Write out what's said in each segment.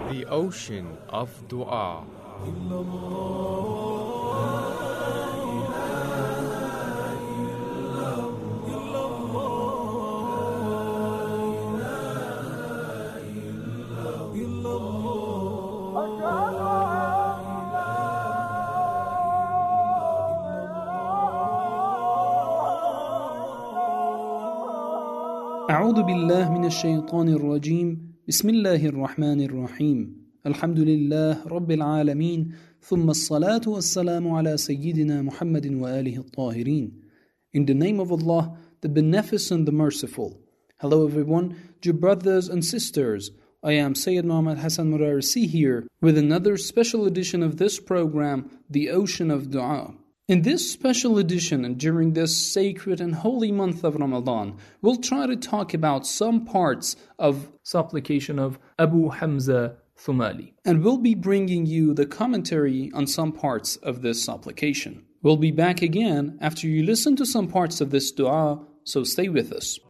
The ocean of dua. أعوذ بالله من الشيطان الرجيم بسم الله الرحمن الرحيم الحمد لله رب العالمين ثم الصلاة والسلام على سيدنا محمد وآله الطاهرين. In the name of Allah, the Beneficent, the Merciful. Hello everyone, dear brothers and sisters. I am Sayyid Muhammad Hassan Murarisi here with another special edition of this program, The Ocean of Dua. In this special edition and during this sacred and holy month of Ramadan, we'll try to talk about some parts of supplication of Abu Hamza Thumali. And we'll be bringing you the commentary on some parts of this supplication. We'll be back again after you listen to some parts of this dua, so stay with us.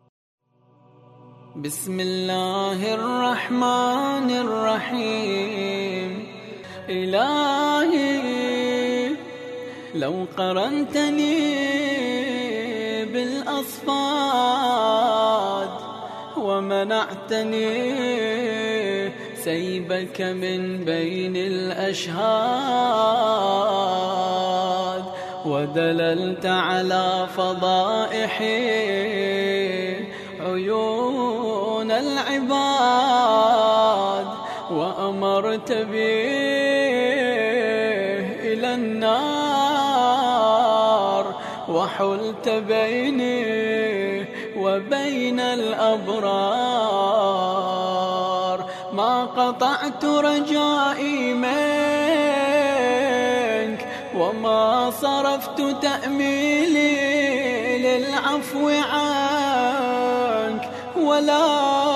Bismillahir-Rahmanir-Rahim. Ilahi لو قرنتني بالأصفاد ومنعتني سيبك من بين الأشهاد ودللت على فضائحي عيون العباد وأمرت بي إلى النار وحلت بيني وبين الأبرار ما قطعت رجائي منك وما صرفت تأميلي للعفو عنك ولا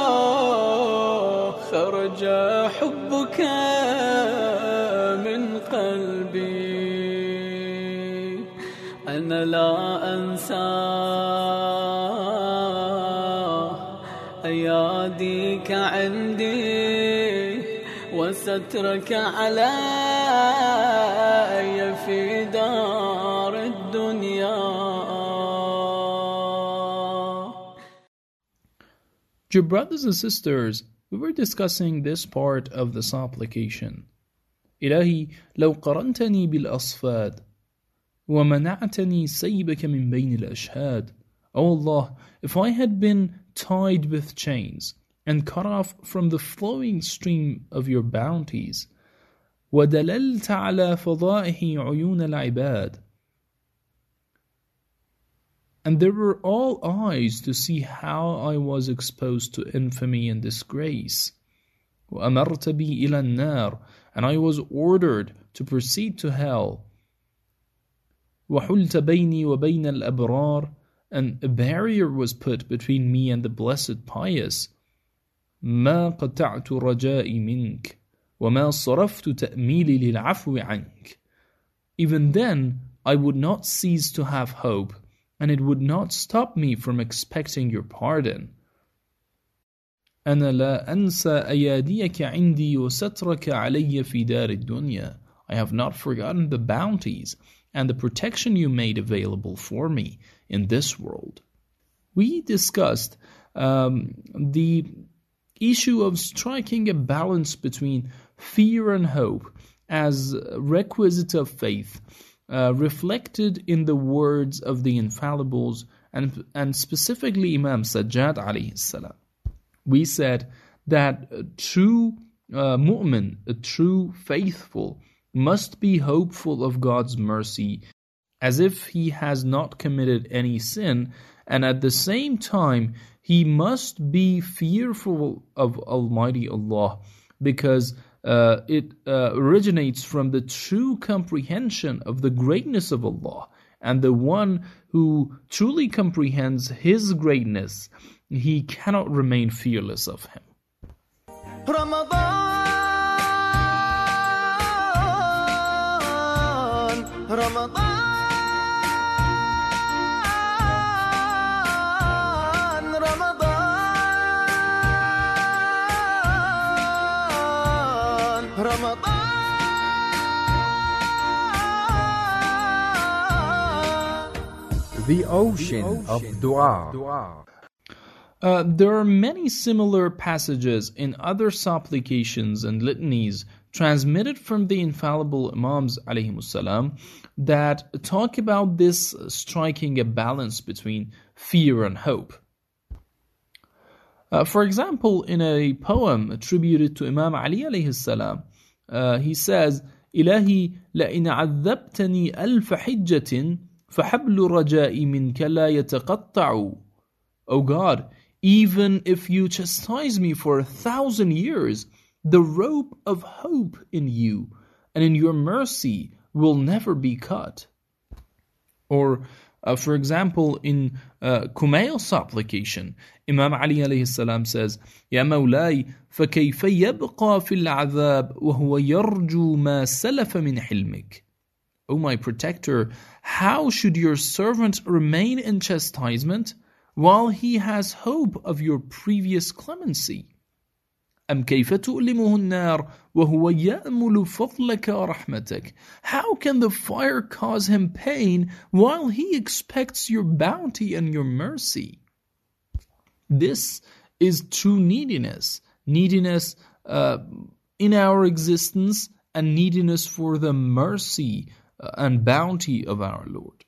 خرج حبك من قلبي أنا لا أنسى أياديك عندي وسترك علي في دار الدنيا. Dear brothers and sisters, we were discussing this part of the supplication. إلهي لو قرنتني بالأصفاد ومنعتني سيبك من بين الأشهاد. O Allah, if I had been tied with chains and cut off from the flowing stream of your bounties, ودللت على فضائح عيون العباد, and there were all eyes to see how I was exposed to infamy and disgrace, وأمرت بي إلى النار, and I was ordered to proceed to hell, وحلت بيني وبين الأبرار, and a barrier was put between me and the blessed pious. ما قطعت رجائي منك وما صرفت تأميلي للعفو عنك. Even then I would not cease to have hope, and it would not stop me from expecting your pardon. أنا لا أنسى أياديك عندي وسترك علي في دار الدنيا. I have not forgotten the bounties and the protection you made available for me in this world. We discussed the issue of striking a balance between fear and hope as requisite of faith, reflected in the words of the infallibles and specifically Imam Sajjad alayhi salam. We said that a true mu'min, a true faithful, must be hopeful of God's mercy as if he has not committed any sin, and at the same time he must be fearful of Almighty Allah, because it originates from the true comprehension of the greatness of Allah, and the one who truly comprehends His greatness, he cannot remain fearless of Him. رمضان The Ocean of Dua. There are many similar passages in other supplications and litanies transmitted from the infallible Imams ﷺ that talk about this striking a balance between fear and hope. For example, in a poem attributed to Imam Ali alayhi he says, إلهي لئن عذبتني ألف حجة فحبل رجائي منك لا يتقطع. O God, even if you chastise me for 1,000 years, the rope of hope in you and in your mercy will never be cut. Or, for example, in Kumail's supplication, Imam Ali alayhi salam says, يا مولاي فكيف يبقى في العذاب وهو يرجو ما سلف من حلمك. O my protector, how should your servant remain in chastisement while he has hope of your previous clemency? أم كيف تؤلمه النار وهو يأمل فضلك ورحمتك. How can the fire cause him pain while he expects your bounty and your mercy? This is true neediness in our existence and neediness for the mercy and bounty of our Lord.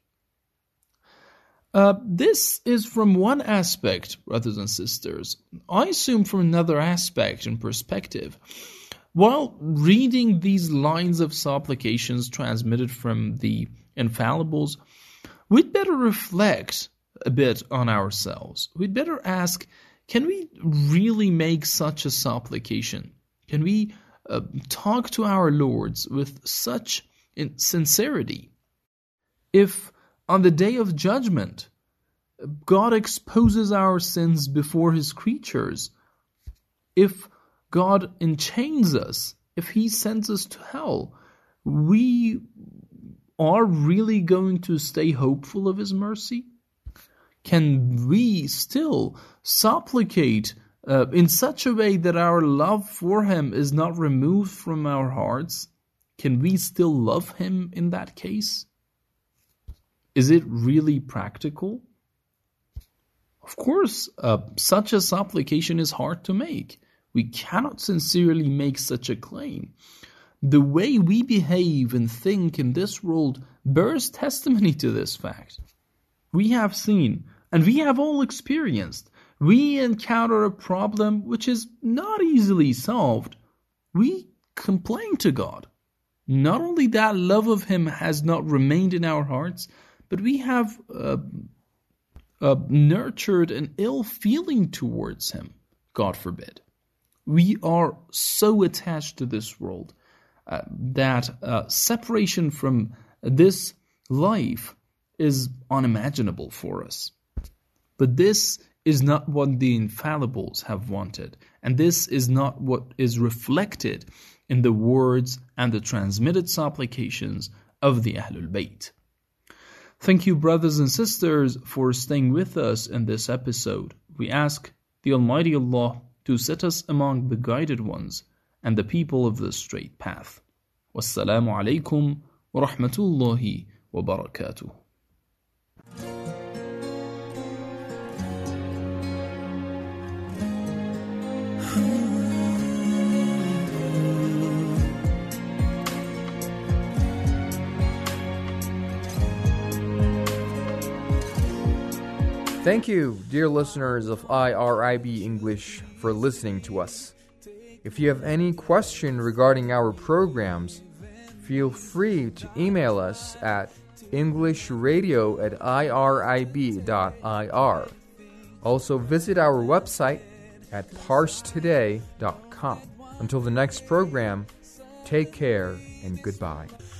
This is from one aspect, brothers and sisters. I assume from another aspect and perspective. While reading these lines of supplications transmitted from the infallibles, we'd better reflect a bit on ourselves. We'd better ask, can we really make such a supplication? Can we talk to our Lords with such sincerity? If on the day of judgment, God exposes our sins before His creatures, if God enchains us, if He sends us to hell, we are really going to stay hopeful of His mercy? Can we still supplicate in such a way that our love for Him is not removed from our hearts? Can we still love Him in that case? Is it really practical? Of course, such a supplication is hard to make. We cannot sincerely make such a claim. The way we behave and think in this world bears testimony to this fact. We have seen, and we have all experienced, we encounter a problem which is not easily solved. We complain to God. Not only that love of Him has not remained in our hearts, but we have nurtured an ill feeling towards Him, God forbid. We are so attached to this world that separation from this life is unimaginable for us. But this is not what the infallibles have wanted, and this is not what is reflected in the words and the transmitted supplications of the Ahlul Bayt. Thank you, brothers and sisters, for staying with us in this episode. We ask the Almighty Allah to set us among the guided ones and the people of the straight path. Wassalamu alaikum wa rahmatullahi wa barakatuh. Thank you, dear listeners of IRIB English, for listening to us. If you have any question regarding our programs, feel free to email us at englishradio@irib.ir. Also visit our website at parstoday.com. Until the next program, take care and goodbye.